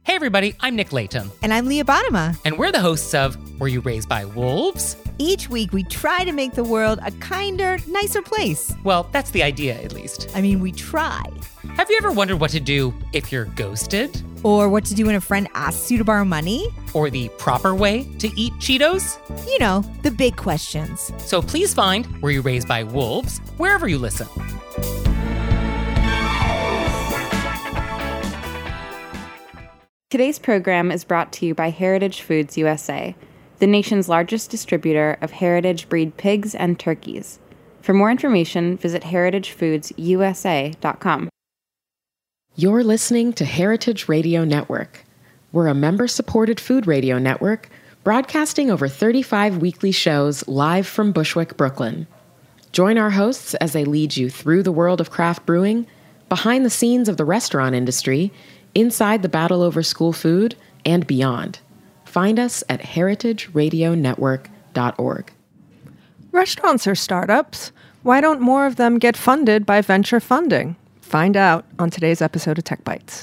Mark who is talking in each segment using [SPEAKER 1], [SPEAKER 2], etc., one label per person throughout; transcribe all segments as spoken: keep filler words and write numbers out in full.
[SPEAKER 1] Hey everybody, I'm Nick Layton.
[SPEAKER 2] And I'm Leah Bottima.
[SPEAKER 1] And we're the hosts of Were You Raised by Wolves?
[SPEAKER 2] Each week we try to make the world a kinder, nicer place.
[SPEAKER 1] Well, that's the idea, at least.
[SPEAKER 2] I mean, we try.
[SPEAKER 1] Have you ever wondered what to do if you're ghosted?
[SPEAKER 2] Or what to do when a friend asks you to borrow money?
[SPEAKER 1] Or the proper way to eat Cheetos?
[SPEAKER 2] You know, the big questions.
[SPEAKER 1] So please find Were You Raised by Wolves wherever you listen.
[SPEAKER 3] Today's program is brought to you by Heritage Foods U S A, the nation's largest distributor of heritage breed pigs and turkeys. For more information, visit heritage foods u s a dot com.
[SPEAKER 4] You're listening to Heritage Radio Network. We're a member-supported food radio network broadcasting over thirty-five weekly shows live from Bushwick, Brooklyn. Join our hosts as they lead you through the world of craft brewing, behind the scenes of the restaurant industry, inside the battle over school food, and beyond. Find us at heritage radio network dot org.
[SPEAKER 5] Restaurants are startups. Why don't more of them get funded by venture funding? Find out on today's episode of Tech Bites.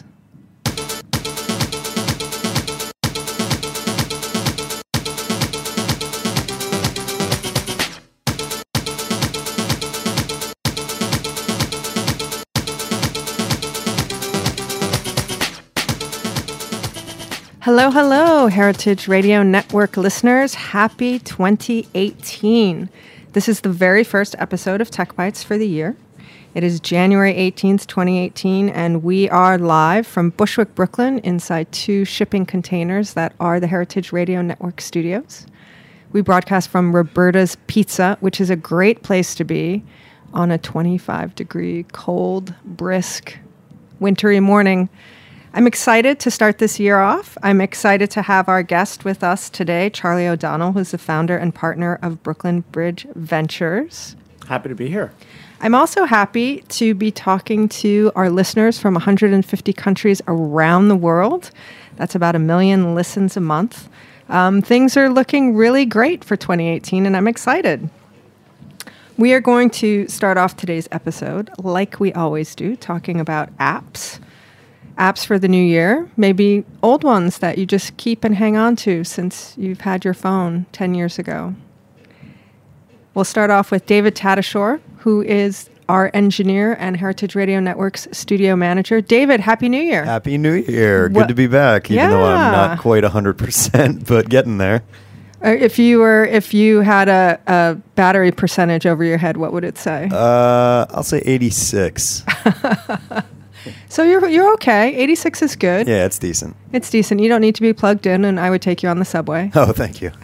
[SPEAKER 5] Hello, hello, Heritage Radio Network listeners. Happy twenty eighteen. This is the very first episode of Tech Bites for the year. It is January eighteenth, twenty eighteen, and we are live from Bushwick, Brooklyn, inside two shipping containers that are the Heritage Radio Network studios. We broadcast from Roberta's Pizza, which is a great place to be on a twenty-five degree, cold, brisk, wintry morning. I'm excited to start this year off. I'm excited to have our guest with us today, Charlie O'Donnell, who's the founder and partner of Brooklyn Bridge Ventures.
[SPEAKER 6] Happy to be here.
[SPEAKER 5] I'm also happy to be talking to our listeners from one hundred fifty countries around the world. That's about a million listens a month. Um, things are looking really great for twenty eighteen, and I'm excited. We are going to start off today's episode, like we always do, talking about apps. Apps for the new year, maybe old ones that you just keep and hang on to since you've had your phone ten years ago. We'll start off with David Tatasciore, who is our engineer and Heritage Radio Network's studio manager. David, Happy New Year.
[SPEAKER 7] Happy New Year. Good
[SPEAKER 5] What?
[SPEAKER 7] to be back, even
[SPEAKER 5] Yeah.
[SPEAKER 7] though I'm not quite one hundred percent, but getting there.
[SPEAKER 5] Uh, if you were, if you had a, a battery percentage over your head, what would it say?
[SPEAKER 7] Uh, I'll say eighty-six.
[SPEAKER 5] So you're you're okay. eighty-six is good.
[SPEAKER 7] Yeah, it's decent.
[SPEAKER 5] It's decent. You don't need to be plugged in, and I would take you on the subway.
[SPEAKER 7] Oh, thank you.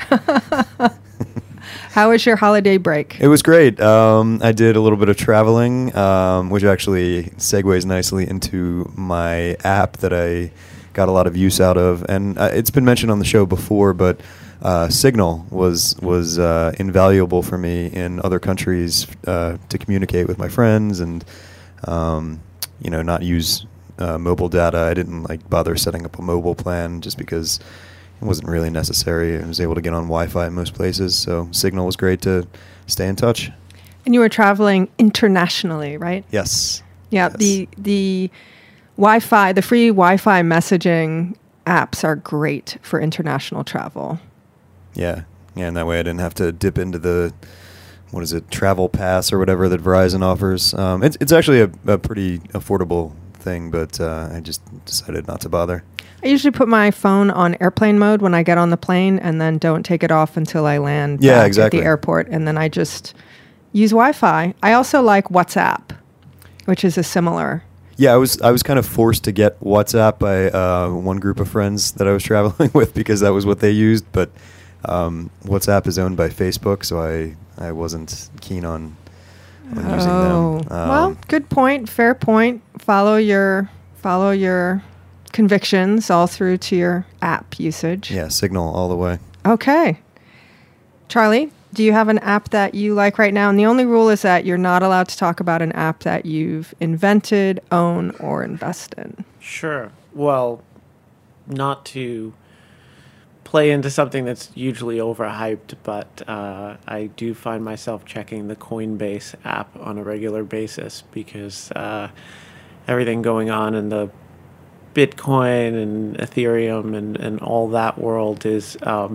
[SPEAKER 5] How was your holiday break?
[SPEAKER 7] It was great. Um, I did a little bit of traveling, um, which actually segues nicely into my app that I got a lot of use out of. And uh, it's been mentioned on the show before, but uh, Signal was was uh, invaluable for me in other countries uh, to communicate with my friends and um, you know, not use uh, mobile data. I didn't like bother setting up a mobile plan just because it wasn't really necessary. I was able to get on Wi-Fi in most places, so Signal was great to stay in touch.
[SPEAKER 5] And you were traveling internationally, right?
[SPEAKER 7] Yes.
[SPEAKER 5] Yeah,
[SPEAKER 7] yes.
[SPEAKER 5] the the Wi-Fi, the free Wi-Fi messaging apps are great for international travel.
[SPEAKER 7] Yeah, yeah, and that way I didn't have to dip into the, what is it, Travel Pass or whatever that Verizon offers. Um, it's it's actually a, a pretty affordable thing, but uh, I just decided not to bother.
[SPEAKER 5] I usually put my phone on airplane mode when I get on the plane and then don't take it off until I land
[SPEAKER 7] yeah,
[SPEAKER 5] back
[SPEAKER 7] exactly.
[SPEAKER 5] at the airport, and then I just use Wi-Fi. I also like WhatsApp, which is a similar...
[SPEAKER 7] Yeah, I was I was kind of forced to get WhatsApp by uh, one group of friends that I was traveling with because that was what they used, but um, WhatsApp is owned by Facebook, so I, I wasn't keen on, on
[SPEAKER 5] oh.
[SPEAKER 7] using them. Um,
[SPEAKER 5] well, good point, fair point. Follow your follow your convictions all through to your app usage.
[SPEAKER 7] Yeah, Signal all the way.
[SPEAKER 5] Okay. Charlie, do you have an app that you like right now? And the only rule is that you're not allowed to talk about an app that you've invented, own, or invest in.
[SPEAKER 6] Sure. Well, not to play into something that's usually overhyped, but uh, I do find myself checking the Coinbase app on a regular basis because uh, everything going on in the Bitcoin and Ethereum and, and all that world is um,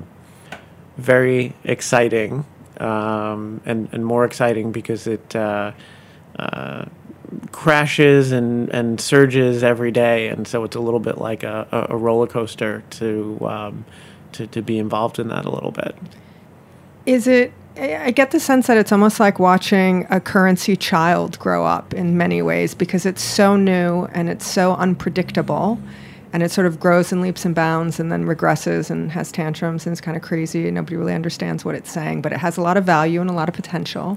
[SPEAKER 6] very exciting, um, and, and more exciting because it uh, uh, crashes and, and surges every day. And so it's a little bit like a, a roller coaster to, um, to, to be involved in that a little bit.
[SPEAKER 5] Is it, I get the sense that it's almost like watching a currency child grow up in many ways because it's so new and it's so unpredictable, and it sort of grows in leaps and bounds and then regresses and has tantrums and it's kind of crazy and nobody really understands what it's saying, but it has a lot of value and a lot of potential.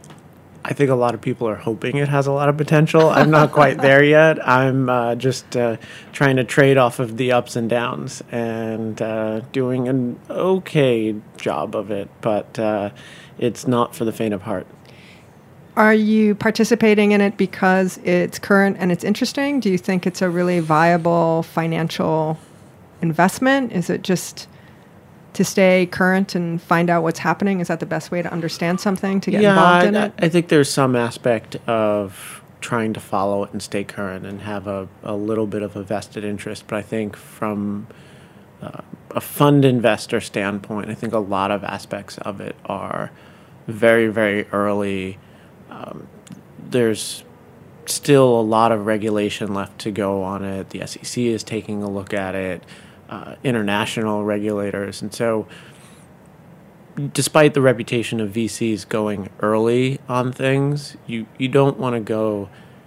[SPEAKER 6] I think a lot of people are hoping it has a lot of potential. I'm not quite there yet. I'm uh, just uh, trying to trade off of the ups and downs and uh, doing an okay job of it, but uh, it's not for the faint of heart.
[SPEAKER 5] Are you participating in it because it's current and it's interesting? Do you think it's a really viable financial investment? Is it just to stay current and find out what's happening? Is that the best way to understand something, to get
[SPEAKER 6] yeah,
[SPEAKER 5] involved in
[SPEAKER 6] I,
[SPEAKER 5] it?
[SPEAKER 6] I think there's some aspect of trying to follow it and stay current and have a, a little bit of a vested interest. But I think from uh, a fund investor standpoint, I think a lot of aspects of it are very, very early. Um, there's still a lot of regulation left to go on it. The S E C is taking a look at it. Uh, international regulators. And so despite the reputation of V Cs going early on things, you, you don't want to go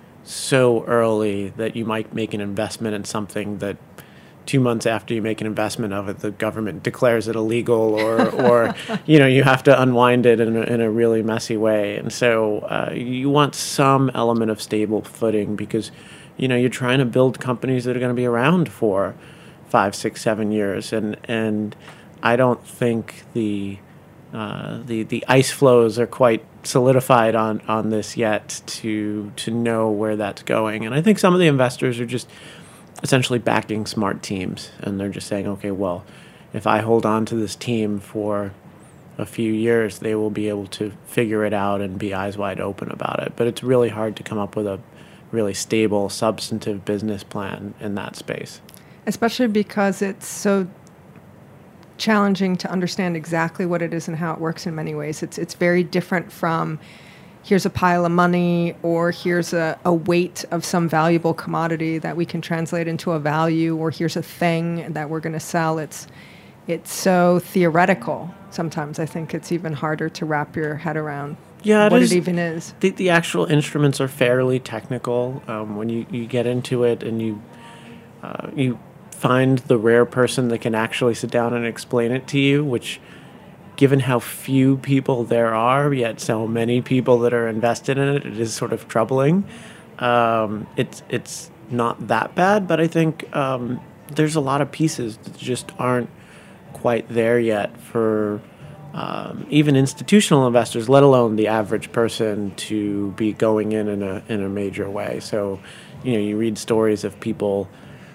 [SPEAKER 6] so early that you might make an investment in something that two months after you make an investment of it, the government declares it illegal or, or you know, you have to unwind it in a, in a really messy way. And so uh, you want some element of stable footing because, you know, you're trying to build companies that are going to be around for five, six, seven years, and and I don't think the uh, the the ice flows are quite solidified on, on this yet to to know where that's going. And I think some of the investors are just essentially backing smart teams, and they're just saying, okay, well, if I hold on to this team for a few years, they will be able to figure it out and be eyes wide open about it. But it's really hard to come up with a really stable, substantive business plan in that space.
[SPEAKER 5] Especially because it's so challenging to understand exactly what it is and how it works in many ways. It's it's very different from here's a pile of money or here's a, a weight of some valuable commodity that we can translate into a value, or here's a thing that we're going to sell. It's it's so theoretical. Sometimes I think it's even harder to wrap your head around
[SPEAKER 6] yeah, it
[SPEAKER 5] what
[SPEAKER 6] is,
[SPEAKER 5] it even is.
[SPEAKER 6] The, the actual instruments are fairly technical. Um, when you, you get into it and you uh, you find the rare person that can actually sit down and explain it to you, which, given how few people there are, yet so many people that are invested in it, it is sort of troubling. Um, it's it's not that bad, but I think um, there's a lot of pieces that just aren't quite there yet for um, even institutional investors, let alone the average person, to be going in in a in a major way. So, you know, you read stories of people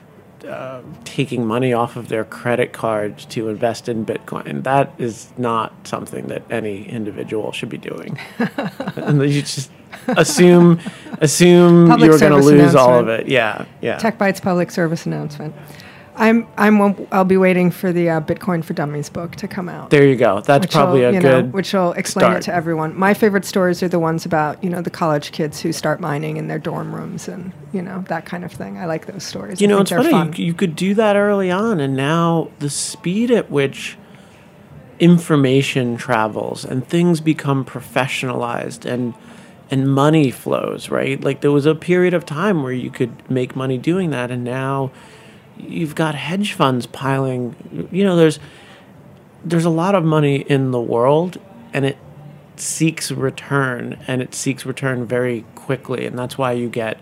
[SPEAKER 6] Uh, taking money off of their credit cards to invest in Bitcoin. That is not something that any individual should be doing. And you just assume assume
[SPEAKER 5] Public
[SPEAKER 6] you're going to
[SPEAKER 5] service
[SPEAKER 6] lose all of
[SPEAKER 5] announcement.
[SPEAKER 6] it. Yeah, yeah.
[SPEAKER 5] Tech Bytes public service announcement. I'm I'm I'll be waiting for the uh, Bitcoin for Dummies book to come out.
[SPEAKER 6] There you go. That's
[SPEAKER 5] which
[SPEAKER 6] probably
[SPEAKER 5] will,
[SPEAKER 6] a
[SPEAKER 5] you
[SPEAKER 6] good
[SPEAKER 5] know, which will explain
[SPEAKER 6] start.
[SPEAKER 5] it to everyone. My favorite stories are the ones about, you know, the college kids who start mining in their dorm rooms and, you know, that kind of thing. I like those stories.
[SPEAKER 6] You
[SPEAKER 5] I
[SPEAKER 6] know,
[SPEAKER 5] think
[SPEAKER 6] it's
[SPEAKER 5] they're
[SPEAKER 6] funny.
[SPEAKER 5] fun.
[SPEAKER 6] You, you could do that early on, and now the speed at which information travels and things become professionalized and and money flows, right? Like there was a period of time where you could make money doing that, and now you've got hedge funds piling. You know, there's there's a lot of money in the world, and it seeks return, and it seeks return very quickly, and that's why you get,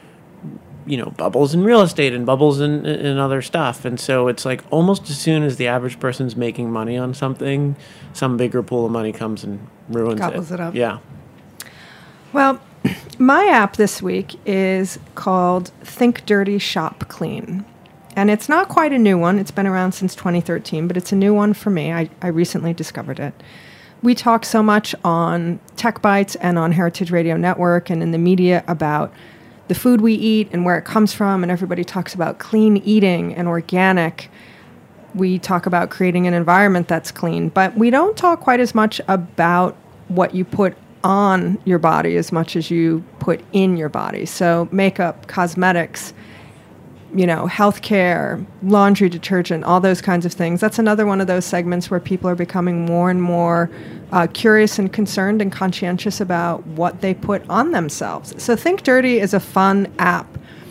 [SPEAKER 6] you know, bubbles in real estate and bubbles in, in other stuff. And so it's like almost as soon as the average person's making money on something, some bigger pool of money comes and ruins
[SPEAKER 5] Gobbles
[SPEAKER 6] it.
[SPEAKER 5] it up.
[SPEAKER 6] Yeah.
[SPEAKER 5] Well, my app this week is called Think Dirty Shop Clean. And it's not quite a new one. It's been around since twenty thirteen, but it's a new one for me. I, I recently discovered it. We talk so much on Tech Bytes and on Heritage Radio Network and in the media about the the food we eat and where it comes from, and everybody talks about clean eating and organic. We talk about creating an environment that's clean, but we don't talk quite as much about what you put on your body as much as you put in your body. So makeup, cosmetics, you know, healthcare, laundry detergent, all those kinds of things. That's another one of those segments where people are becoming more and more uh, curious and concerned and conscientious about what they put on themselves. So Think Dirty is a fun app.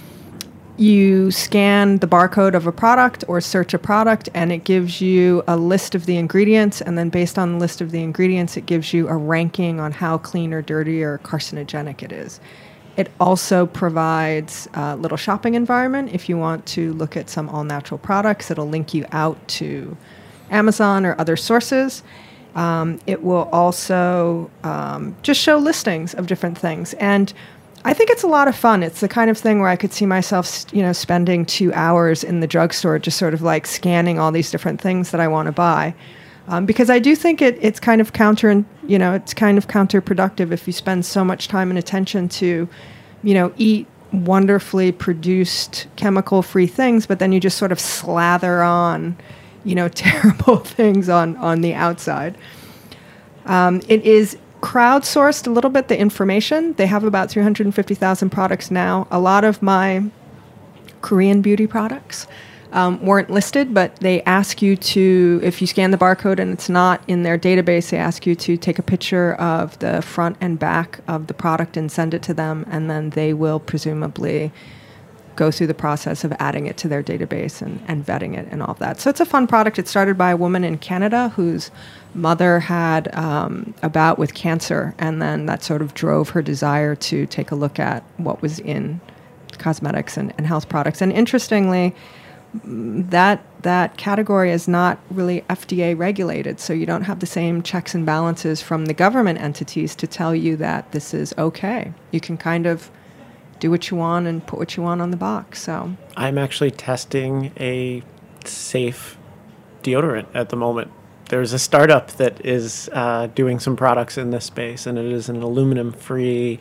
[SPEAKER 5] You scan the barcode of a product or search a product, and it gives you a list of the ingredients, and then based on the list of the ingredients, it gives you a ranking on how clean or dirty or carcinogenic it is. It also provides a little shopping environment. If you want to look at some all-natural products, it'll link you out to Amazon or other sources. Um, it will also um, just show listings of different things. And I think it's a lot of fun. It's the kind of thing where I could see myself, you know, spending two hours in the drugstore just sort of like scanning all these different things that I want to buy. Um, because I do think it, it's kind of counter, you know, it's kind of counterproductive if you spend so much time and attention to, you know, eat wonderfully produced chemical-free things, but then you just sort of slather on, you know, terrible things on, on the outside. Um, it is crowdsourced a little bit, the information. They have about three hundred fifty thousand products now. A lot of my Korean beauty products Um, weren't listed, but they ask you to, if you scan the barcode and it's not in their database, they ask you to take a picture of the front and back of the product and send it to them, and then they will presumably go through the process of adding it to their database and, and vetting it and all of that. So it's a fun product. It started by a woman in Canada whose mother had um, a bout with cancer, and then that sort of drove her desire to take a look at what was in cosmetics and, and health products. And interestingly, that that category is not really F D A regulated, so you don't have the same checks and balances from the government entities to tell you that this is okay. You can kind of do what you want and put what you want on the box. So
[SPEAKER 6] I'm actually testing a safe deodorant at the moment. There's a startup that is uh, doing some products in this space, and it is an aluminum-free,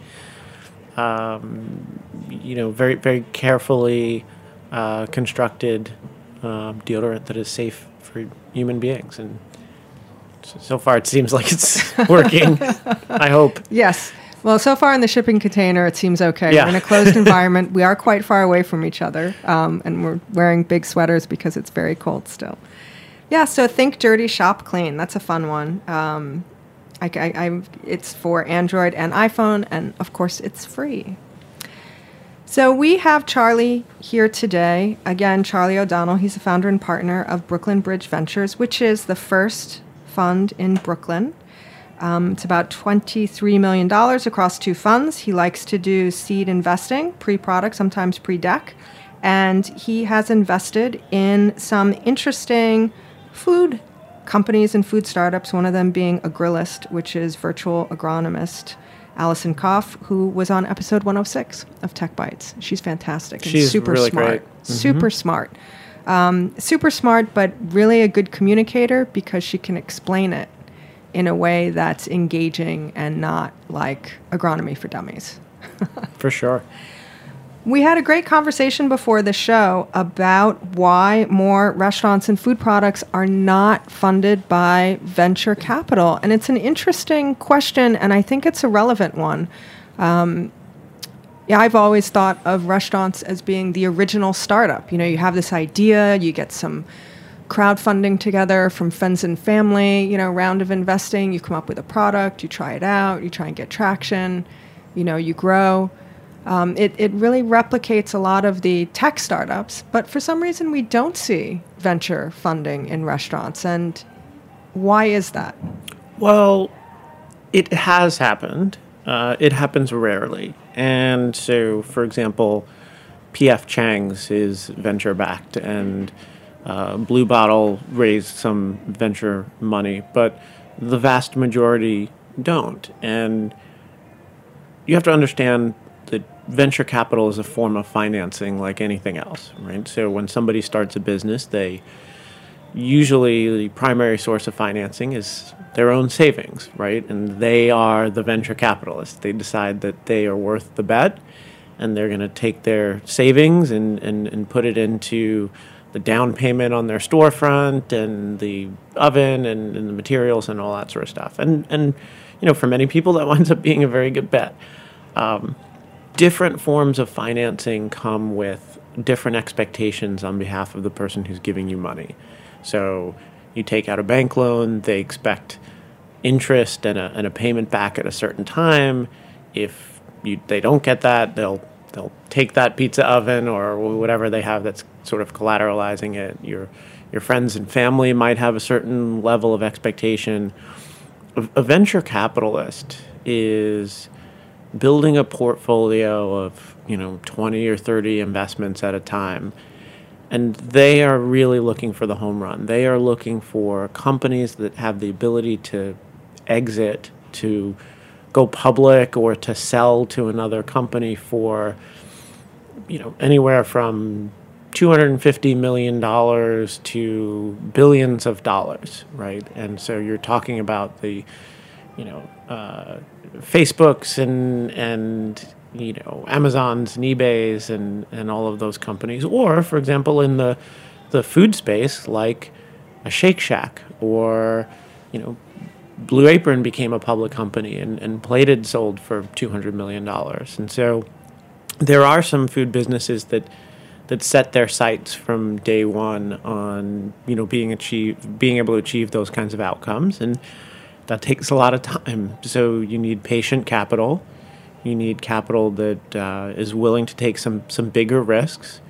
[SPEAKER 6] um, you know, very, very carefully Uh, constructed um, deodorant that is safe for human beings, and so, so far it seems like it's working. I hope.
[SPEAKER 5] Yes. Well, so far in the shipping container, it seems okay.
[SPEAKER 6] Yeah.
[SPEAKER 5] We're in a closed environment. We are quite far away from each other, um, and we're wearing big sweaters because it's very cold still. Yeah. So Think Dirty, Shop Clean. That's a fun one. Um, I, I, I, it's for Android and iPhone, and of course, it's free. So we have Charlie here today. Again, Charlie O'Donnell. He's the founder and partner of Brooklyn Bridge Ventures, which is the first fund in Brooklyn. Um, it's about twenty-three million dollars across two funds. He likes to do seed investing, pre-product, sometimes pre-deck. And he has invested in some interesting food companies and food startups, one of them being Agrillist, which is virtual agronomist Allison Koff, who was on episode one oh six of Tech Bites. She's fantastic and
[SPEAKER 6] She's
[SPEAKER 5] super
[SPEAKER 6] really
[SPEAKER 5] smart.
[SPEAKER 6] great. Mm-hmm.
[SPEAKER 5] Super smart. Um, super smart, but really a good communicator because she can explain it in a way that's engaging and not like agronomy for dummies.
[SPEAKER 6] For sure.
[SPEAKER 5] We had a great conversation before the show about why more restaurants and food products are not funded by venture capital. And it's an interesting question, and I think it's a relevant one. Um, yeah, I've always thought of restaurants as being the original startup. You know, you have this idea, you get some crowdfunding together from friends and family, you know, round of investing, you come up with a product, you try it out, you try and get traction, you know, you grow. Um, it, it really replicates a lot of the tech startups, but for some reason we don't see venture funding in restaurants. And why is that?
[SPEAKER 6] Well, it has happened. Uh, it happens rarely. And so, for example, P F Chang's is venture-backed, and uh, Blue Bottle raised some venture money, but the vast majority don't. And you have to understand that venture capital is a form of financing like anything else, right? So when somebody starts a business, they usually the primary source of financing is their own savings, right? And they are the venture capitalists. They decide that they are worth the bet, and they're going to take their savings and, and, and put it into the down payment on their storefront and the oven and, and the materials and all that sort of stuff. And, and, you know, for many people, that winds up being a very good bet. Um, different forms of financing come with different expectations on behalf of the person who's giving you money. So you take out a bank loan, they expect interest and a, and a payment back at a certain time. If you, they don't get that, they'll they'll take that pizza oven or whatever they have that's sort of collateralizing it. Your your friends and family might have a certain level of expectation. A, a venture capitalist is building a portfolio of, you know, twenty or thirty investments at a time. And they are really looking for the home run. They are looking for companies that have the ability to exit, to go public, or to sell to another company for, you know, anywhere from two hundred fifty million dollars to billions of dollars, right? And so you're talking about the, you know, uh, Facebooks and and you know, Amazons and eBays and, and all of those companies. Or, for example, in the the food space, like a Shake Shack, or, you know, Blue Apron became a public company, and, and Plated sold for two hundred million dollars. And so there are some food businesses that that set their sights from day one on, you know, being achieve, being able to achieve those kinds of outcomes. And that takes a lot of time. So you need patient capital. You need capital that uh, is willing to take some, some bigger risks.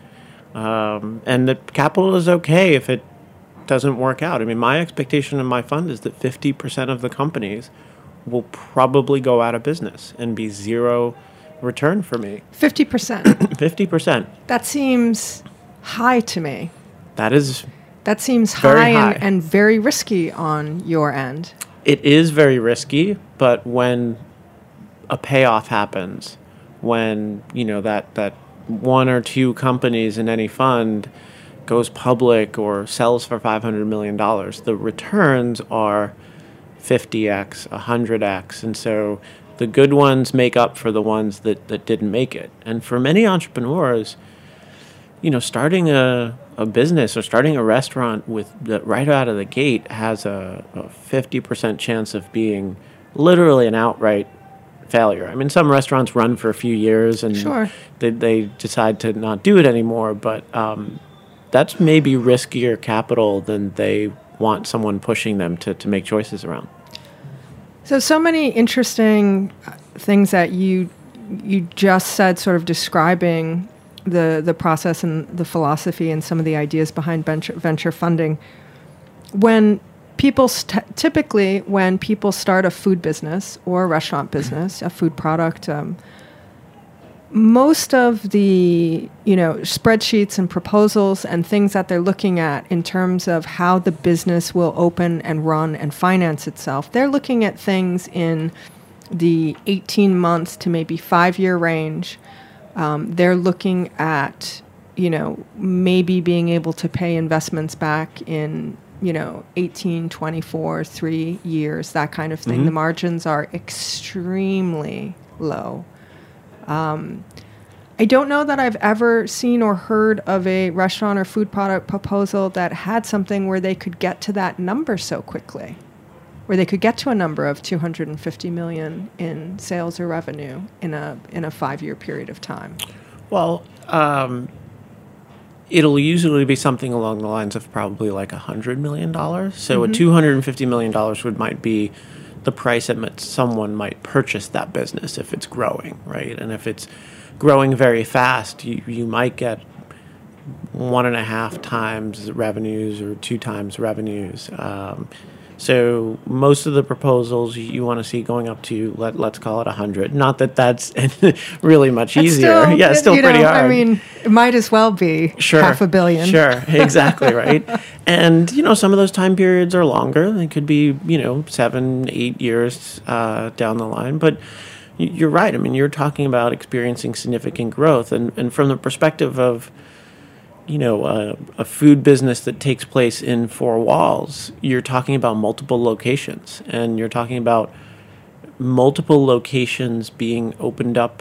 [SPEAKER 6] Um, and the capital is okay if it doesn't work out. I mean, my expectation in my fund is that fifty percent of the companies will probably go out of business and be zero return for me.
[SPEAKER 5] fifty percent.
[SPEAKER 6] fifty percent.
[SPEAKER 5] That seems high to me.
[SPEAKER 6] That is
[SPEAKER 5] That seems
[SPEAKER 6] very
[SPEAKER 5] high,
[SPEAKER 6] high.
[SPEAKER 5] And, and very risky on your end.
[SPEAKER 6] It is very risky, but when a payoff happens, when, you know, that, that one or two companies in any fund goes public or sells for five hundred million dollars, the returns are fifty x, one hundred x. And so the good ones make up for the ones that, that didn't make it. And for many entrepreneurs, you know, starting a, a business or starting a restaurant with that right out of the gate has a, a fifty percent chance of being literally an outright failure. I mean, some restaurants run for a few years and
[SPEAKER 5] Sure.
[SPEAKER 6] they, they decide to not do it anymore, but um, that's maybe riskier capital than they want someone pushing them to, to make choices around.
[SPEAKER 5] So, so many interesting things that you you just said, sort of describing the the process and the philosophy and some of the ideas behind venture, venture funding. When people st- typically when people start a food business or a restaurant business, a food product, um, most of the, you know, spreadsheets and proposals and things that they're looking at in terms of how the business will open and run and finance itself, they're looking at things in the eighteen months to maybe five-year range. Um, they're looking at, you know, maybe being able to pay investments back in, you know, eighteen, twenty-four, three years, that kind of thing.
[SPEAKER 6] Mm-hmm.
[SPEAKER 5] The margins are extremely low. Um, I don't know that I've ever seen or heard of a restaurant or food product proposal that had something where they could get to that number so quickly, where they could get to a number of two hundred fifty million in sales or revenue in a in a five-year period of time.
[SPEAKER 6] Well, um, it'll usually be something along the lines of probably like one hundred million dollars. So
[SPEAKER 5] Mm-hmm.
[SPEAKER 6] a two hundred fifty million dollars would might be the price at which someone might purchase that business if it's growing, right? And if it's growing very fast, you, you might get one and a half times revenues or two times revenues. Um, so most of the proposals you want to see going up to, let, let's call it one hundred. Not that that's really much
[SPEAKER 5] It's
[SPEAKER 6] easier.
[SPEAKER 5] still,
[SPEAKER 6] yeah, it's still
[SPEAKER 5] you
[SPEAKER 6] pretty
[SPEAKER 5] know,
[SPEAKER 6] hard.
[SPEAKER 5] I mean, it might as well be
[SPEAKER 6] Sure.
[SPEAKER 5] half a billion.
[SPEAKER 6] Sure, exactly, right. And, you know, some of those time periods are longer. They could be, you know, seven, eight years uh, down the line. But y- you're right. I mean, you're talking about experiencing significant growth. And, and from the perspective of, you know, a, a food business that takes place in four walls, you're talking about multiple locations. And you're talking about multiple locations being opened up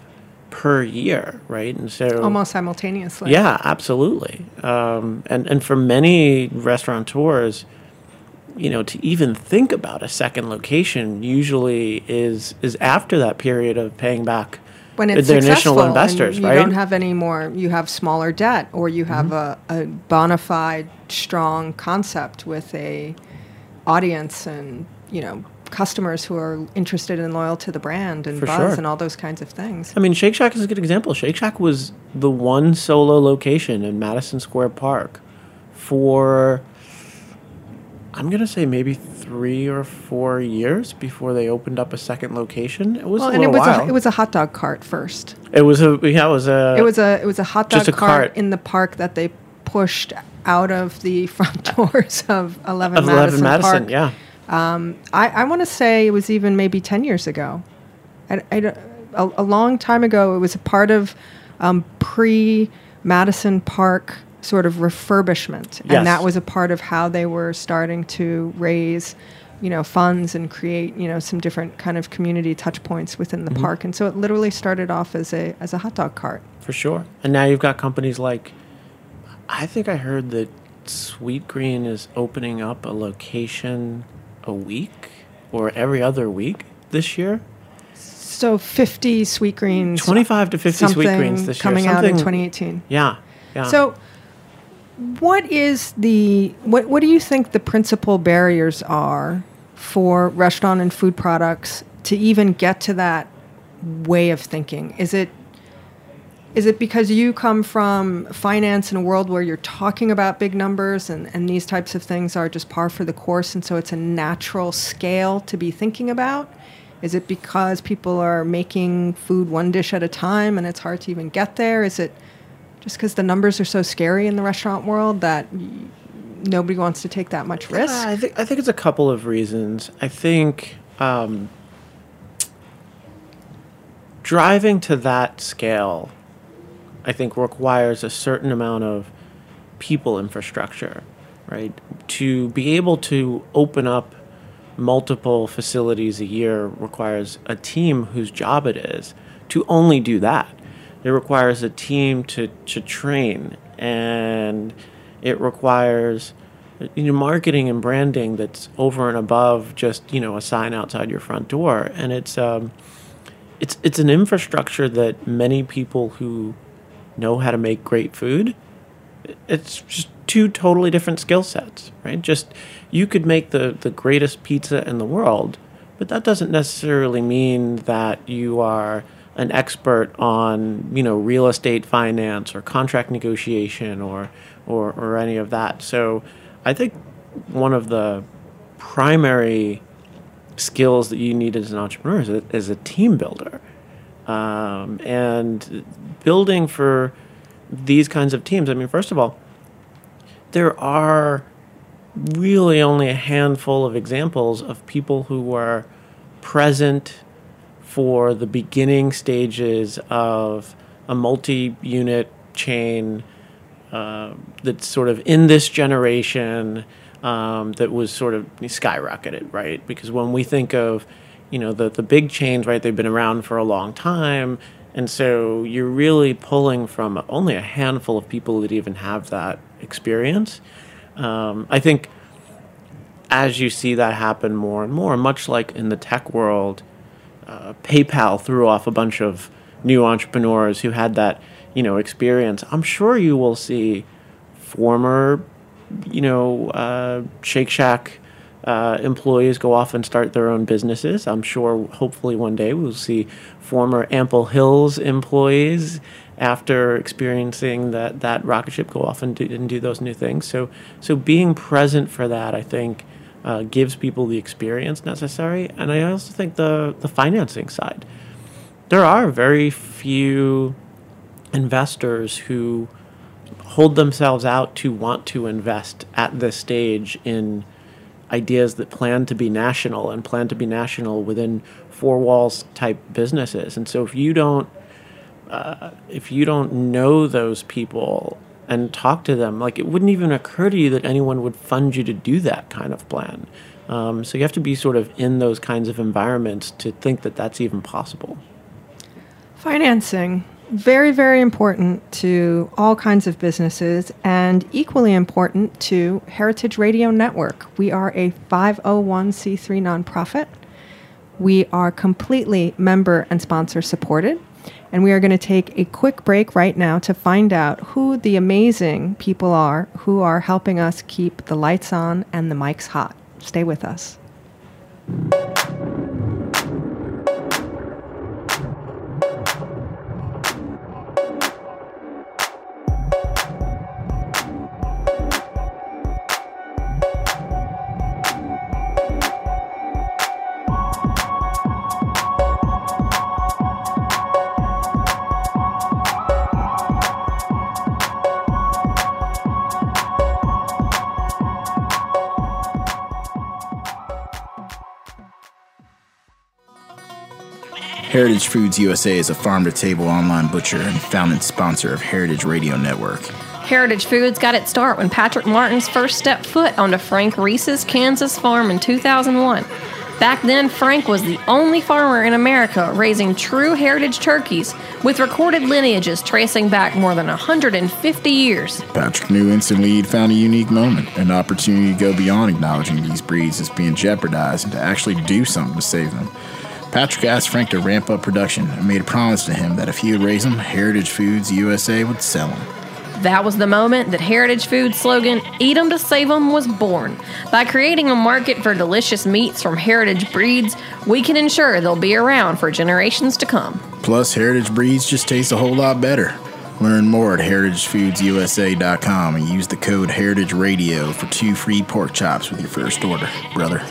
[SPEAKER 6] per year, right? And so
[SPEAKER 5] Almost simultaneously.
[SPEAKER 6] Yeah, absolutely. Um, and and for many restaurateurs, you know, to even think about a second location usually is is after that period of paying back
[SPEAKER 5] when it's
[SPEAKER 6] their
[SPEAKER 5] successful
[SPEAKER 6] initial investors,
[SPEAKER 5] and you
[SPEAKER 6] right?
[SPEAKER 5] don't have any more, you have smaller debt, or you have
[SPEAKER 6] Mm-hmm.
[SPEAKER 5] a, a bona fide, strong concept with a audience and, you know, customers who are interested and loyal to the brand and
[SPEAKER 6] For
[SPEAKER 5] buzz
[SPEAKER 6] sure.
[SPEAKER 5] and all those kinds of things.
[SPEAKER 6] I mean, Shake Shack is a good example. Shake Shack was the one solo location in Madison Square Park for, I'm going to say maybe three or four years before they opened up a second location. It was
[SPEAKER 5] Well,
[SPEAKER 6] a
[SPEAKER 5] and it
[SPEAKER 6] little
[SPEAKER 5] was
[SPEAKER 6] while.
[SPEAKER 5] a, it was a hot dog cart first.
[SPEAKER 6] It was a, yeah, it was a,
[SPEAKER 5] It was a it was a hot dog
[SPEAKER 6] just a
[SPEAKER 5] cart,
[SPEAKER 6] cart.
[SPEAKER 5] in the park that they pushed out of the front doors of eleven
[SPEAKER 6] of
[SPEAKER 5] Madison,
[SPEAKER 6] eleven Madison,
[SPEAKER 5] Park.
[SPEAKER 6] yeah.
[SPEAKER 5] I, I want to say it was even maybe ten years ago. I, I don't- a, a long time ago, it was a part of um, pre-Madison Park sort of refurbishment.
[SPEAKER 6] Yes.
[SPEAKER 5] And that was a part of how they were starting to raise, you know, funds and create, you know, some different kind of community touch points within the park. And so it literally started off as a as a hot dog cart.
[SPEAKER 6] For sure. And now you've got companies like, I think I heard that Sweet Green is opening up a location a week or every other week this year.
[SPEAKER 5] So fifty Sweet Greens.
[SPEAKER 6] twenty-five to fifty Sweet
[SPEAKER 5] something
[SPEAKER 6] Greens this year.
[SPEAKER 5] coming out in
[SPEAKER 6] Something-
[SPEAKER 5] twenty eighteen.
[SPEAKER 6] Yeah. Yeah.
[SPEAKER 5] So, what is the what? What do you think the principal barriers are for restaurant and food products to even get to that way of thinking? Is it is it because you come from finance in a world where you're talking about big numbers and, and these types of things are just par for the course, and so it's a natural scale to be thinking about? Is it because people are making food one dish at a time and it's hard to even get there? Is it just because the numbers are so scary in the restaurant world that y- nobody wants to take that much risk?
[SPEAKER 6] Uh, I think I think it's a couple of reasons. I think um, driving to that scale, I think, requires a certain amount of people infrastructure, right? To be able to open up multiple facilities a year requires a team whose job it is to only do that. It requires a team to, to train, and it requires, you know, marketing and branding that's over and above just, you know, a sign outside your front door. And it's um, it's it's an infrastructure that many people who know how to make great food, it's just two totally different skill sets, right? Just, you could make the, the greatest pizza in the world, but that doesn't necessarily mean that you are an expert on, you know, real estate finance or contract negotiation or, or, or any of that. So I think one of the primary skills that you need as an entrepreneur is a, is a team builder. Um, and building for these kinds of teams, I mean, first of all, there are really only a handful of examples of people who were present for the beginning stages of a multi-unit chain uh, that's sort of in this generation um, that was sort of skyrocketed, right? Because when we think of, you know, the, the big chains, right, they've been around for a long time. And so you're really pulling from only a handful of people that even have that experience. Um, I think as you see that happen more and more, much like in the tech world, uh, PayPal threw off a bunch of new entrepreneurs who had that, you know, experience. I'm sure you will see former, you know, uh, Shake Shack uh, employees go off and start their own businesses. I'm sure hopefully one day we'll see former Ample Hills employees, after experiencing that, that rocket ship, go off and do, and do those new things. So so being present for that, I think, uh, gives people the experience necessary. And I also think the, the financing side. There are very few investors who hold themselves out to want to invest at this stage in ideas that plan to be national and plan to be national within four walls type businesses. And so if you don't uh, if you don't know those people and talk to them, like, it wouldn't even occur to you that anyone would fund you to do that kind of plan. Um, so you have to be sort of in those kinds of environments to think that that's even possible.
[SPEAKER 5] Financing. Very, very important to all kinds of businesses and equally important to Heritage Radio Network. We are a five oh one c three nonprofit. We are completely member and sponsor supported. And we are going to take a quick break right now to find out who the amazing people are who are helping us keep the lights on and the mics hot. Stay with us.
[SPEAKER 8] Heritage Foods U S A is a farm-to-table online butcher and founding sponsor of Heritage Radio Network.
[SPEAKER 9] Heritage Foods got its start when Patrick Martin's first stepped foot onto Frank Reese's Kansas farm in two thousand one. Back then, Frank was the only farmer in America raising true heritage turkeys with recorded lineages tracing back more than one hundred fifty years.
[SPEAKER 8] Patrick knew instantly he'd found a unique moment, an opportunity to go beyond acknowledging these breeds as being jeopardized and to actually do something to save them. Patrick asked Frank to ramp up production and made a promise to him that if he would raise them, Heritage Foods U S A would sell them.
[SPEAKER 9] That was the moment that Heritage Foods' slogan, Eat 'em to Save 'em, was born. By creating a market for delicious meats from heritage breeds, we can ensure they'll be around for generations to come.
[SPEAKER 8] Plus, heritage breeds just taste a whole lot better. Learn more at heritage foods u s a dot com and use the code Heritage Radio for two free pork chops with your first order, brother.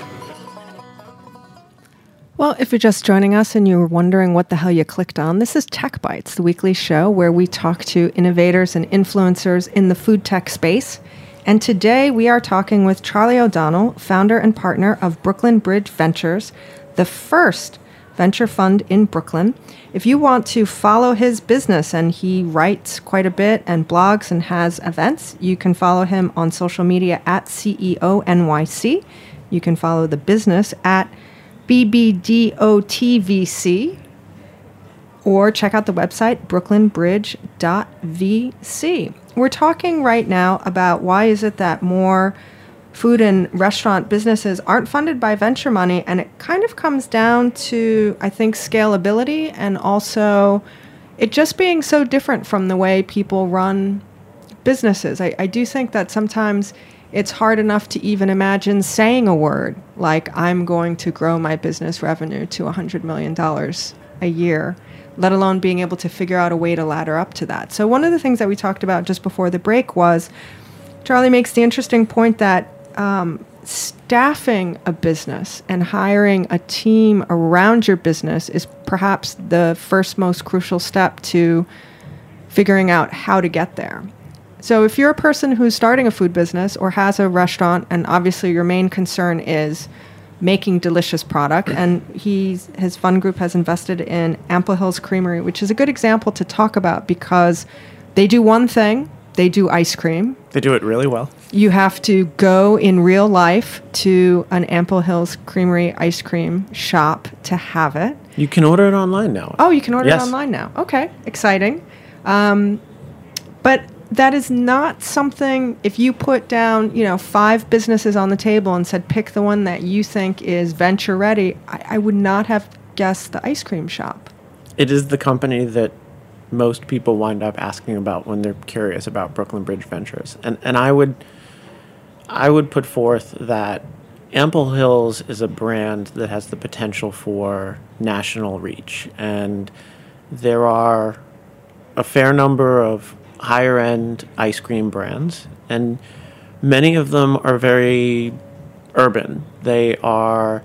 [SPEAKER 5] Well, if you're just joining us and you're wondering what the hell you clicked on, this is Tech Bites, the weekly show where we talk to innovators and influencers in the food tech space. And today we are talking with Charlie O'Donnell, founder and partner of Brooklyn Bridge Ventures, the first venture fund in Brooklyn. If you want to follow his business, and he writes quite a bit and blogs and has events, you can follow him on social media at C E O N Y C. You can follow the business at B B D O T V C, or check out the website brooklyn bridge dot v c. We're talking right now about why is it that more food and restaurant businesses aren't funded by venture money, and it kind of comes down to, I think, scalability and also it just being so different from the way people run businesses. I, I do think that sometimes it's hard enough to even imagine saying a word like, I'm going to grow my business revenue to one hundred million dollars a year, let alone being able to figure out a way to ladder up to that. So one of the things that we talked about just before the break was, Charlie makes the interesting point that um, staffing a business and hiring a team around your business is perhaps the first most crucial step to figuring out how to get there. So if you're a person who's starting a food business or has a restaurant, and obviously your main concern is making delicious product, and he's, his fund group has invested in Ample Hills Creamery, which is a good example to talk about because they do one thing, they do ice cream.
[SPEAKER 6] They do it really well.
[SPEAKER 5] You have to go in real life to an Ample Hills Creamery ice cream shop to have it.
[SPEAKER 6] You can order it online now.
[SPEAKER 5] Oh, you can order
[SPEAKER 6] yes.
[SPEAKER 5] it online now. Okay, exciting. Um, but that is not something, if you put down, you know, five businesses on the table and said, pick the one that you think is venture ready, I, I would not have guessed the ice cream shop.
[SPEAKER 6] It is the company that most people wind up asking about when they're curious about Brooklyn Bridge Ventures. And and I would I would put forth that Ample Hills is a brand that has the potential for national reach. And there are a fair number of higher-end ice cream brands, and many of them are very urban. They are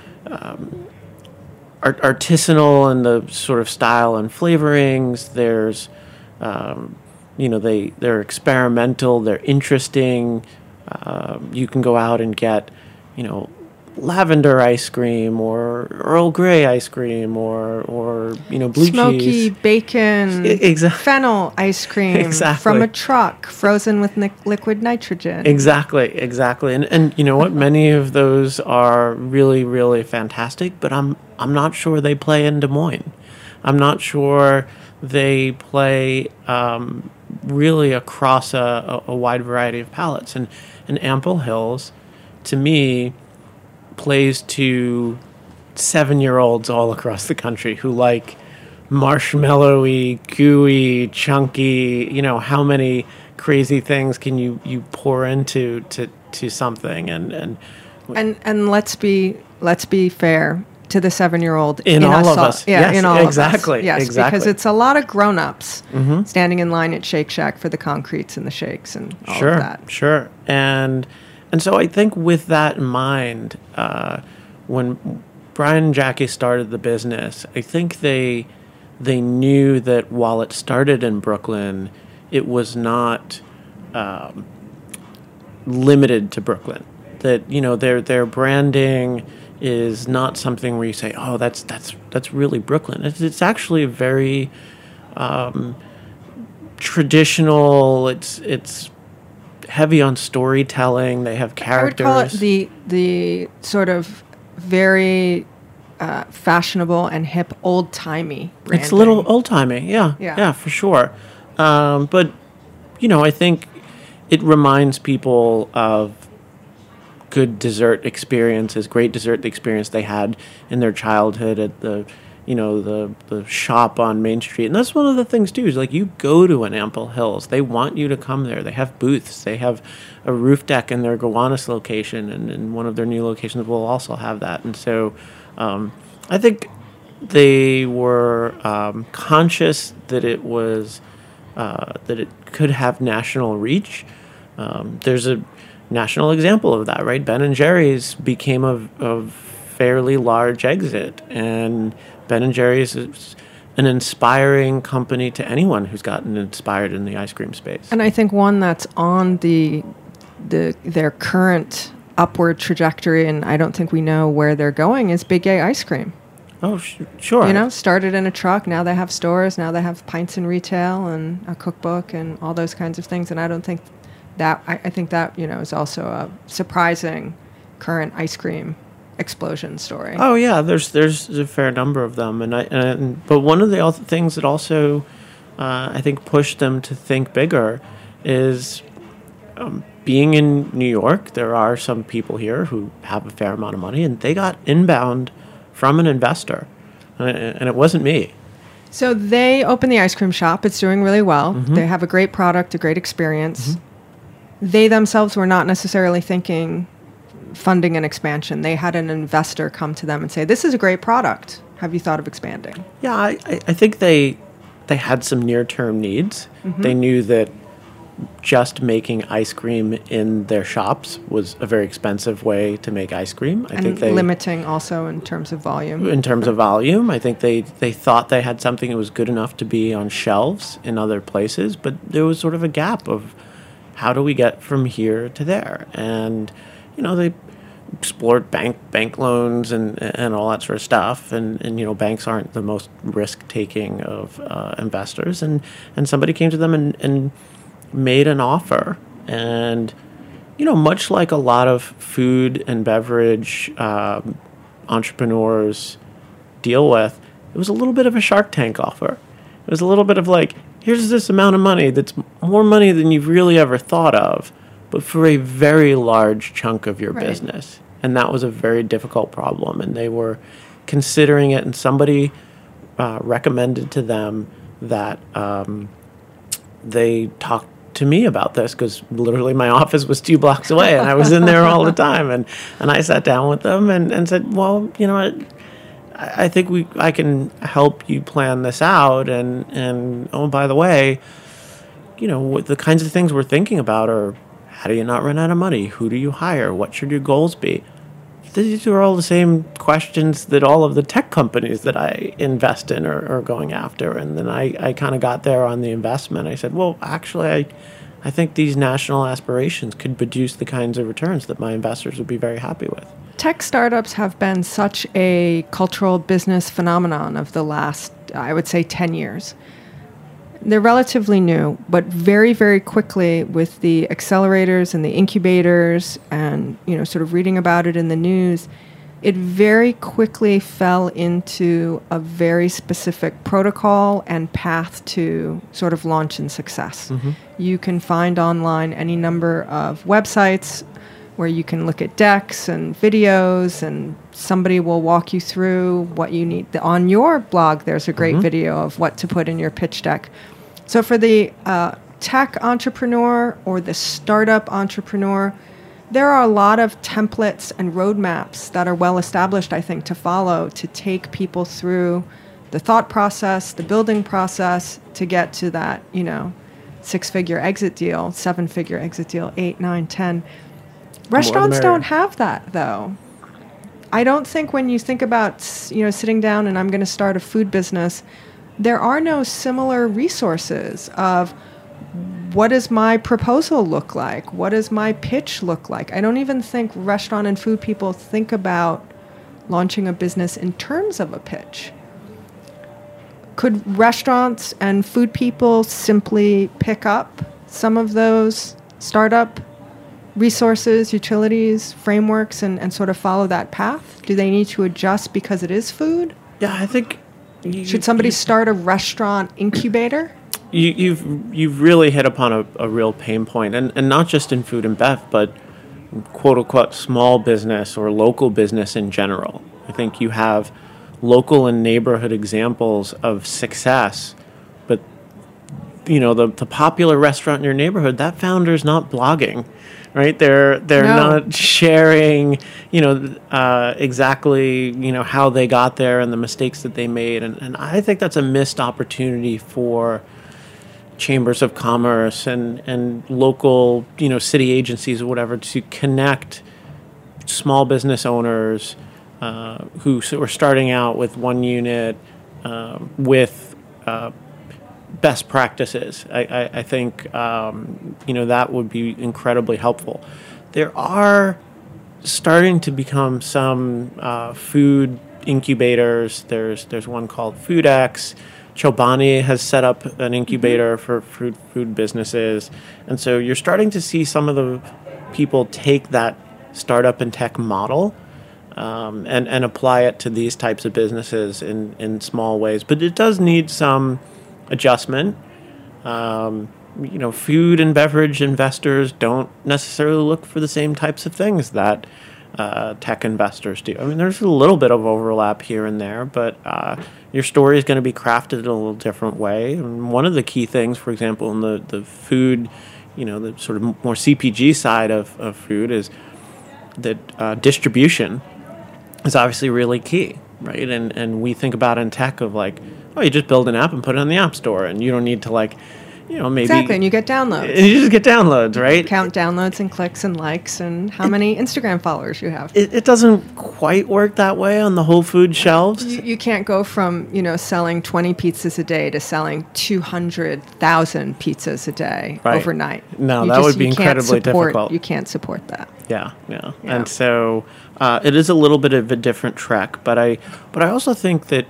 [SPEAKER 6] um, art- artisanal in the sort of style and flavorings. There's, um, you know, they, they're experimental, they're interesting. Um, you can go out and get, you know, lavender ice cream or Earl Grey ice cream or, or you know, blue
[SPEAKER 5] Smoky
[SPEAKER 6] cheese.
[SPEAKER 5] bacon,
[SPEAKER 6] I- exactly.
[SPEAKER 5] fennel ice cream
[SPEAKER 6] Exactly.
[SPEAKER 5] from a truck, frozen with ni- liquid nitrogen.
[SPEAKER 6] Exactly, exactly. And and you know what? Many of those are really, really fantastic, but I'm I'm not sure they play in Des Moines. I'm not sure they play um, really across a, a, a wide variety of palettes. And, and Ample Hills, to me, plays to seven-year-olds all across the country who like marshmallowy, gooey, chunky, you know, how many crazy things can you, you pour into to, to something? And, and
[SPEAKER 5] and and let's be let's be fair to the seven-year-old
[SPEAKER 6] in, in all of us.
[SPEAKER 5] Yeah,
[SPEAKER 6] yes,
[SPEAKER 5] in all
[SPEAKER 6] exactly,
[SPEAKER 5] of us. Yes,
[SPEAKER 6] exactly.
[SPEAKER 5] because it's a lot of grown-ups
[SPEAKER 6] mm-hmm.
[SPEAKER 5] standing in line at Shake Shack for the concretes and the shakes and all
[SPEAKER 6] sure,
[SPEAKER 5] of that.
[SPEAKER 6] Sure, and and so I think with that in mind, uh, when Brian and Jackie started the business, I think they they knew that while it started in Brooklyn, it was not um, limited to Brooklyn. That, you know, their their branding is not something where you say, oh, that's that's that's really Brooklyn. It's, it's actually very um, traditional. It's it's heavy on storytelling. They have characters.
[SPEAKER 5] I would call it the the sort of very uh, fashionable and hip, old timey.
[SPEAKER 6] It's a little old timey, yeah,
[SPEAKER 5] yeah,
[SPEAKER 6] yeah, for sure. Um, but you know, I think it reminds people of good dessert experiences, great dessert experience they had in their childhood at the, you know, the the shop on Main Street. And that's one of the things too, is like you go to an Ample Hills, they want you to come there. They have booths, they have a roof deck in their Gowanus location, and in one of their new locations will also have that. And so um, I think they were um, conscious that it was uh, that it could have national reach. Um, there's a national example of that, right? Ben and Jerry's became a, a fairly large exit, and Ben and Jerry's is an inspiring company to anyone who's gotten inspired in the ice cream space.
[SPEAKER 5] And I think one that's on the the their current upward trajectory, and I don't think we know where they're going, is Big A Ice Cream.
[SPEAKER 6] Oh, sh- sure.
[SPEAKER 5] You know, started in a truck, now they have stores, now they have pints in retail and a cookbook and all those kinds of things. And I don't think that, I, I think that, you know, is also a surprising current ice cream explosion story.
[SPEAKER 6] Oh yeah, there's there's a fair number of them, and I and but one of the other things that also uh, I think pushed them to think bigger is um, being in New York. There are some people here who have a fair amount of money, and they got inbound from an investor, and it, and it wasn't me.
[SPEAKER 5] So they opened the ice cream shop. It's doing really well.
[SPEAKER 6] Mm-hmm.
[SPEAKER 5] They have a great product, a great experience.
[SPEAKER 6] Mm-hmm.
[SPEAKER 5] They themselves were not necessarily thinking funding and expansion. They had an investor come to them and say, this is a great product. Have you thought of expanding?
[SPEAKER 6] Yeah, I, I think they they had some near-term needs.
[SPEAKER 5] Mm-hmm.
[SPEAKER 6] They knew that just making ice cream in their shops was a very expensive way to make ice cream. I
[SPEAKER 5] and
[SPEAKER 6] think they
[SPEAKER 5] limiting also in terms of volume.
[SPEAKER 6] In terms of volume, I think they, they thought they had something that was good enough to be on shelves in other places, but there was sort of a gap of how do we get from here to there? And, you know, they explored bank bank loans and and all that sort of stuff. And, and you know, banks aren't the most risk-taking of uh, investors. And, and somebody came to them and, and made an offer. And, you know, much like a lot of food and beverage um, entrepreneurs deal with, it was a little bit of a Shark Tank offer. It was a little bit of like, here's this amount of money that's more money than you've really ever thought of, but for a very large chunk of your
[SPEAKER 5] right.
[SPEAKER 6] business. And that was a very difficult problem. And they were considering it, and somebody uh, recommended to them that um, they talked to me about this, because literally my office was two blocks away and I was in there all the time. And, and I sat down with them and, and said, well, you know, I, I think we I can help you plan this out. And, and oh, by the way, you know, what the kinds of things we're thinking about are, how do you not run out of money? Who do you hire? What should your goals be? These are all the same questions that all of the tech companies that I invest in are, are going after. And then I, I kind of got there on the investment. I said, well, actually, I, I think these national aspirations could produce the kinds of returns that my investors would be very happy with.
[SPEAKER 5] Tech startups have been such a cultural business phenomenon of the last, I would say, ten years. They're relatively new, but very, very quickly with the accelerators and the incubators and, you know, sort of reading about it in the news, it very quickly fell into a very specific protocol and path to sort of launch and success.
[SPEAKER 6] Mm-hmm.
[SPEAKER 5] You can find online any number of websites where you can look at decks and videos, and somebody will walk you through what you need. On your blog, there's a great
[SPEAKER 6] Mm-hmm.
[SPEAKER 5] video of what to put in your pitch deck. So for the uh, tech entrepreneur or the startup entrepreneur, there are a lot of templates and roadmaps that are well established, I think, to follow to take people through the thought process, the building process to get to that, you know, six-figure exit deal, seven-figure exit deal, eight, nine, ten. Restaurants don't have that, though. I don't think when you think about, you know, sitting down and I'm going to start a food business, there are no similar resources of what does my proposal look like? What does my pitch look like? I don't even think restaurant and food people think about launching a business in terms of a pitch. Could restaurants and food people simply pick up some of those startup resources, utilities, frameworks, and, and sort of follow that path? Do they need to adjust because it is food?
[SPEAKER 6] Yeah, I think... You,
[SPEAKER 5] Should somebody start a restaurant incubator?
[SPEAKER 6] You, you've you've really hit upon a, a real pain point, and, and not just in food and bev, but quote-unquote small business or local business in general. I think you have local and neighborhood examples of success, but you know the, the popular restaurant in your neighborhood, that founder's not blogging, right? They're they're
[SPEAKER 5] No.
[SPEAKER 6] not sharing, you know, uh, exactly you know how they got there and the mistakes that they made, and, and I think that's a missed opportunity for chambers of commerce and, and local, you know, city agencies or whatever to connect small business owners uh, who s- were starting out with one unit um, with uh, best practices. I, I, I think, um, you know, that would be incredibly helpful. There are starting to become some uh, food incubators. There's there's one called FoodX. Chobani has set up an incubator for food food businesses, and so you're starting to see some of the people take that startup and tech model um, and and apply it to these types of businesses in, in small ways. But it does need some adjustment. Um, you know, food and beverage investors don't necessarily look for the same types of things that uh, tech investors do. I mean, there's a little bit of overlap here and there, but uh, your story is going to be crafted in a little different way. And one of the key things, for example, in the, the food, you know, the sort of more C P G side of, of food is that uh, distribution is obviously really key, right? And and we think about in tech of like, oh, you just build an app and put it on the app store, and you don't need to like, you know, maybe
[SPEAKER 5] Exactly, and you get downloads.
[SPEAKER 6] and you just get downloads, right?
[SPEAKER 5] Count downloads and clicks and likes and how many Instagram followers you have.
[SPEAKER 6] It, it doesn't quite work that way on the Whole Food shelves.
[SPEAKER 5] You, you can't go from, you know, selling twenty pizzas a day to selling two hundred thousand pizzas a day
[SPEAKER 6] Right.
[SPEAKER 5] overnight.
[SPEAKER 6] No,
[SPEAKER 5] You
[SPEAKER 6] that would be
[SPEAKER 5] you can't
[SPEAKER 6] incredibly
[SPEAKER 5] support-
[SPEAKER 6] difficult.
[SPEAKER 5] You can't support that.
[SPEAKER 6] Yeah, yeah,
[SPEAKER 5] Yeah.
[SPEAKER 6] and so uh, it is a little bit of a different trek. But I, but I also think that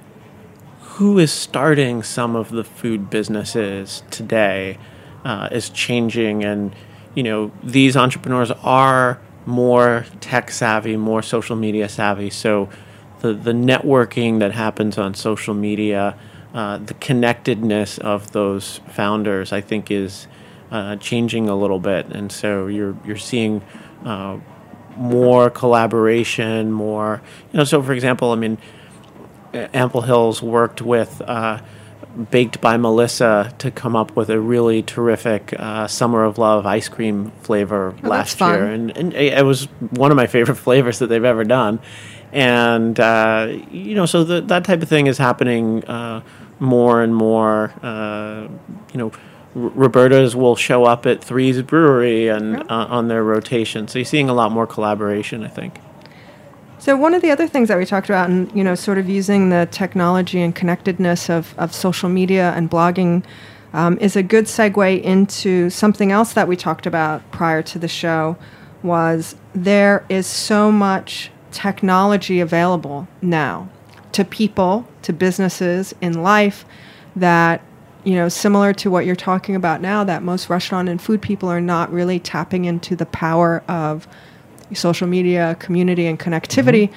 [SPEAKER 6] who is starting some of the food businesses today uh, is changing, and you know these entrepreneurs are more tech savvy, more social media savvy. So the the networking that happens on social media, uh, the connectedness of those founders, I think is uh, changing a little bit, and so you're you're seeing. Uh, more collaboration, more, you know, so for example, I mean, Ample Hills worked with uh, Baked by Melissa to come up with a really terrific uh, Summer of Love ice cream flavor
[SPEAKER 5] Oh,
[SPEAKER 6] last
[SPEAKER 5] that's
[SPEAKER 6] year.
[SPEAKER 5] fun.
[SPEAKER 6] And, and it was one of my favorite flavors that they've ever done. And, uh, you know, so the, that type of thing is happening uh, more and more, uh, you know, Roberta's will show up at Three's Brewery and uh, on their rotation. So you're seeing a lot more collaboration, I think.
[SPEAKER 5] So one of the other things that we talked about, and you know, sort of using the technology and connectedness of, of social media and blogging, um, is a good segue into something else that we talked about prior to the show. Was there is so much technology available now to people, to businesses in life, that you know, similar to what you're talking about now, that most restaurant and food people are not really tapping into the power of social media, community, and connectivity.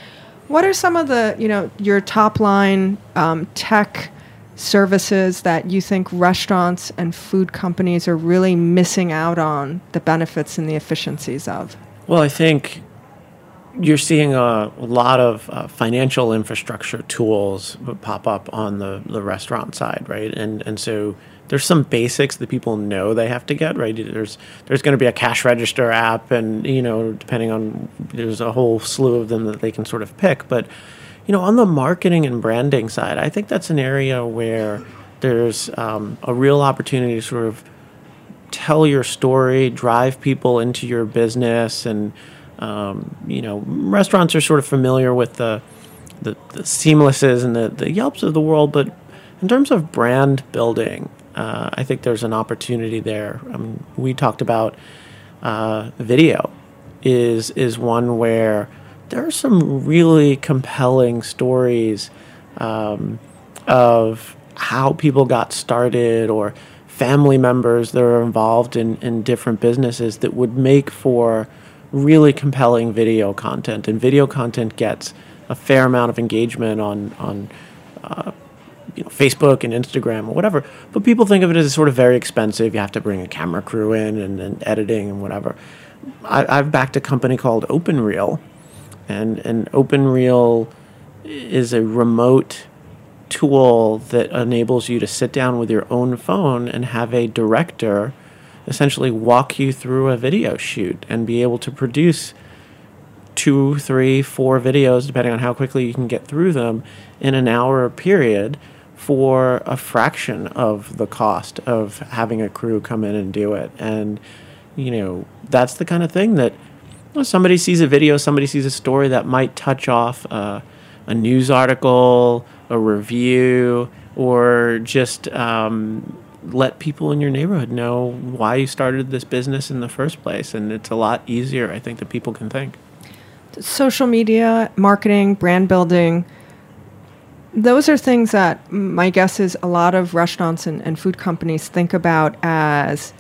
[SPEAKER 5] What are some of the, you know, your top line um, tech services that you think restaurants and food companies are really missing out on the benefits and the efficiencies of?
[SPEAKER 6] Well, I think you're seeing a lot of uh, financial infrastructure tools pop up on the, the restaurant side, right? And and so there's some basics that people know they have to get, right? There's there's going to be a cash register app, and you know, depending on, there's a whole slew of them that they can sort of pick. But you know, on the marketing and branding side, I think that's an area where there's um, a real opportunity to sort of tell your story, drive people into your business, and um, you know, restaurants are sort of familiar with the the, the Seamlesses and the, the Yelps of the world, but in terms of brand building, uh, I think there's an opportunity there. I mean, we talked about uh, video is is one where there are some really compelling stories um, of how people got started, or family members that are involved in, in different businesses that would make for really compelling video content. And video content gets a fair amount of engagement on on uh, you know, Facebook and Instagram or whatever. But people think of it as sort of very expensive. You have to bring a camera crew in and, and editing and whatever. I, I've backed a company called OpenReel, and and OpenReel is a remote tool that enables you to sit down with your own phone and have a director essentially walk you through a video shoot and be able to produce two, three, four videos, depending on how quickly you can get through them, in an hour period for a fraction of the cost of having a crew come in and do it. And, you know, that's the kind of thing that well, somebody sees a video, somebody sees a story that might touch off uh, a news article, a review, or just um, let people in your neighborhood know why you started this business in the first place. And it's a lot easier, I think, than people can think.
[SPEAKER 5] Social media, marketing, brand building, those are things that my guess is a lot of restaurants and, and food companies think about as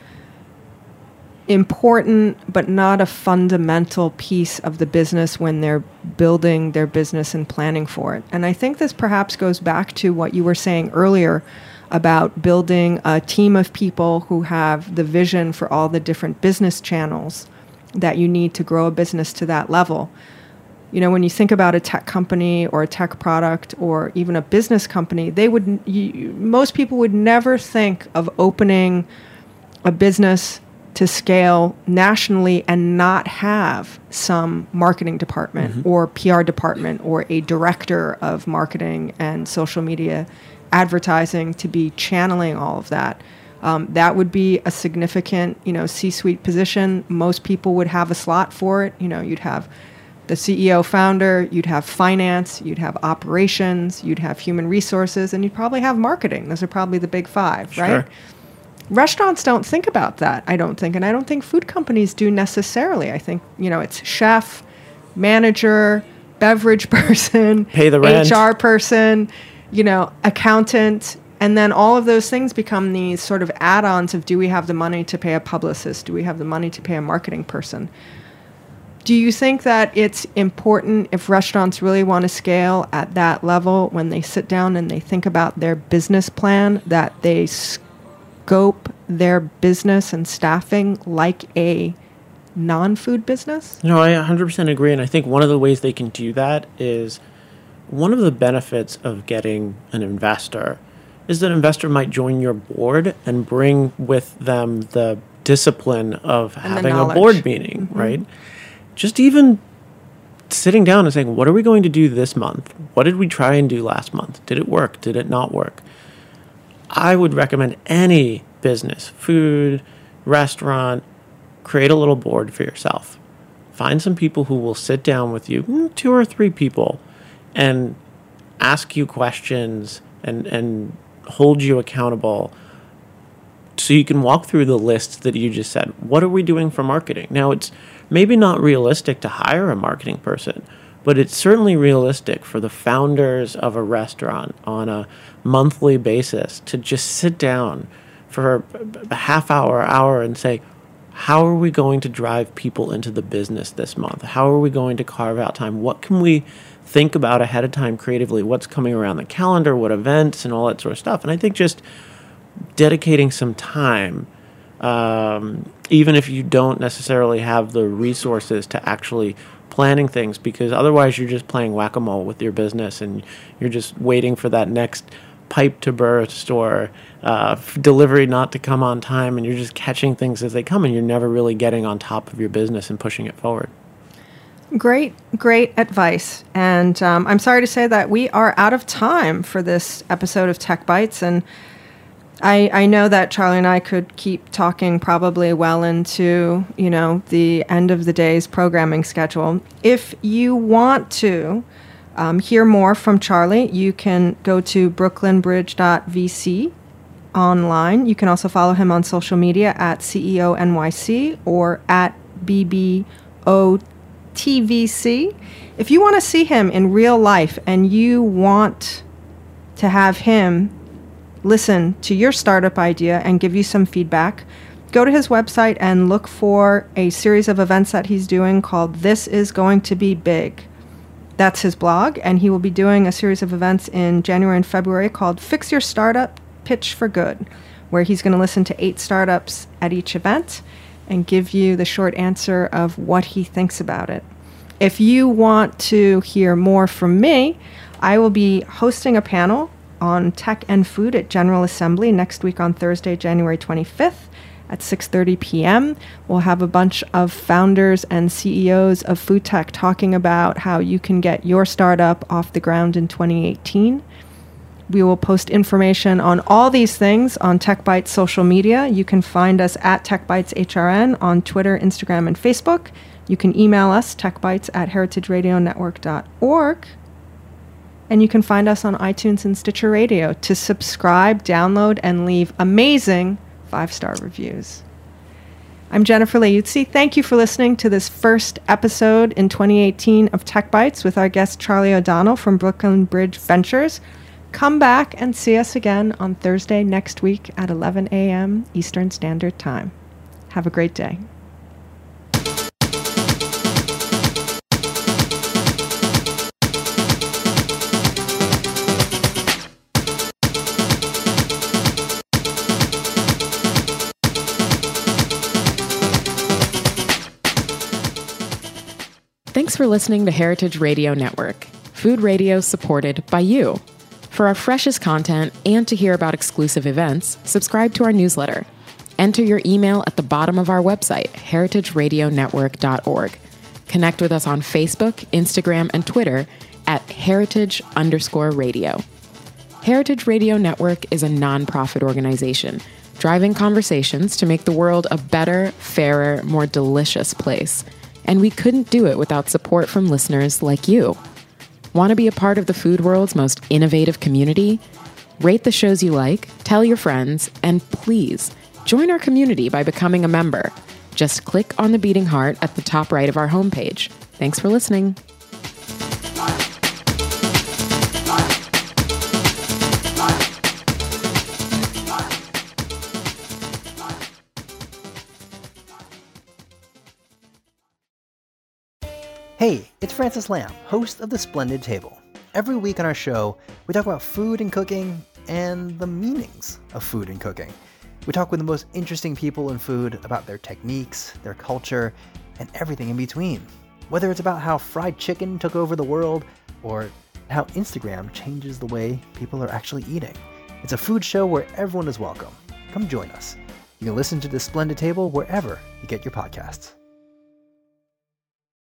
[SPEAKER 5] important, but not a fundamental piece of the business when they're building their business and planning for it. And I think this perhaps goes back to what you were saying earlier about building a team of people who have the vision for all the different business channels that you need to grow a business to that level. You know, when you think about a tech company or a tech product or even a business company, they would you, most people would never think of opening a business to scale nationally and not have some marketing department mm-hmm. or P R department or a director of marketing and social media advertising to be channeling all of that. Um, that would be a significant, you know, C-suite position. Most people would have a slot for it. You know, you'd have the C E O founder, you'd have finance, you'd have operations, you'd have human resources, and you'd probably have marketing. Those are probably the big five,
[SPEAKER 6] sure.
[SPEAKER 5] right? Restaurants don't think about that, I don't think. And I don't think food companies do necessarily. I think, you know, it's chef, manager, beverage person,
[SPEAKER 6] pay the rent,
[SPEAKER 5] H R person, you know, accountant. And then all of those things become these sort of add-ons of, do we have the money to pay a publicist? Do we have the money to pay a marketing person? Do you think that it's important, if restaurants really want to scale at that level, when they sit down and they think about their business plan, that they scope their business and staffing like a non-food business?
[SPEAKER 6] No, I one hundred percent agree. And I think one of the ways they can do that is, one of the benefits of getting an investor is that an investor might join your board and bring with them the discipline of
[SPEAKER 5] and
[SPEAKER 6] having a board meeting, mm-hmm. right? Just even sitting down and saying, what are we going to do this month? What did we try and do last month? Did it work? Did it not work? I would recommend any business, food, restaurant, create a little board for yourself. Find some people who will sit down with you, two or three people, and ask you questions and, and hold you accountable, so you can walk through the list that you just said. What are we doing for marketing? Now, it's maybe not realistic to hire a marketing person, but it's certainly realistic for the founders of a restaurant on a monthly basis to just sit down for a half hour, hour and say, how are we going to drive people into the business this month? How are we going to carve out time? What can we think about ahead of time creatively? What's coming around the calendar? What events and all that sort of stuff? And I think just dedicating some time, um, even if you don't necessarily have the resources to actually planning things, because otherwise you're just playing whack-a-mole with your business and you're just waiting for that next pipe to burst or uh, delivery not to come on time, and you're just catching things as they come and you're never really getting on top of your business and pushing it forward.
[SPEAKER 5] Great, great advice. And um, I'm sorry to say that we are out of time for this episode of Tech Bites. And I, I know that Charlie and I could keep talking probably well into, you know, the end of the day's programming schedule. If you want to um, hear more from Charlie, you can go to brooklyn bridge dot v c online. You can also follow him on social media at C E O N Y C or at B B O T V C. If you want to see him in real life and you want to have him listen to your startup idea and give you some feedback, go to his website and look for a series of events that he's doing called This Is Going to Be Big. That's his blog, and he will be doing a series of events in January and February called Fix Your Startup, Pitch for Good, where he's going to listen to eight startups at each event and give you the short answer of what he thinks about it. If you want to hear more from me, I will be hosting a panel on tech and food at General Assembly next week on Thursday, January twenty-fifth at six thirty p.m. We'll have a bunch of founders and C E Os of food tech talking about how you can get your startup off the ground in twenty eighteen. We will post information on all these things on TechBytes social media. You can find us at TechBytesHRN on Twitter, Instagram, and Facebook. You can email us, techbytes at heritage radio network dot org. And you can find us on iTunes and Stitcher Radio to subscribe, download, and leave amazing five-star reviews. I'm Jennifer Leuzzi. Thank you for listening to this first episode in twenty eighteen of Tech Bites with our guest Charlie O'Donnell from Brooklyn Bridge Ventures. Come back and see us again on Thursday next week at eleven a.m. Eastern Standard Time. Have a great day.
[SPEAKER 4] Thanks for listening to Heritage Radio Network, food radio supported by you. For our freshest content and to hear about exclusive events, subscribe to our newsletter. Enter your email at the bottom of our website, heritage radio network dot org. Connect with us on Facebook, Instagram, and Twitter at heritage underscore radio. Heritage Radio Network is a nonprofit organization driving conversations to make the world a better, fairer, more delicious place. And we couldn't do it without support from listeners like you. Want to be a part of the food world's most innovative community? Rate the shows you like, tell your friends, and please join our community by becoming a member. Just click on the beating heart at the top right of our homepage. Thanks for listening.
[SPEAKER 10] Hey, it's Francis Lamb, host of The Splendid Table. Every week on our show, we talk about food and cooking and the meanings of food and cooking. We talk with the most interesting people in food about their techniques, their culture, and everything in between. Whether it's about how fried chicken took over the world or how Instagram changes the way people are actually eating. It's a food show where everyone is welcome. Come join us. You can listen to The Splendid Table wherever you get your podcasts.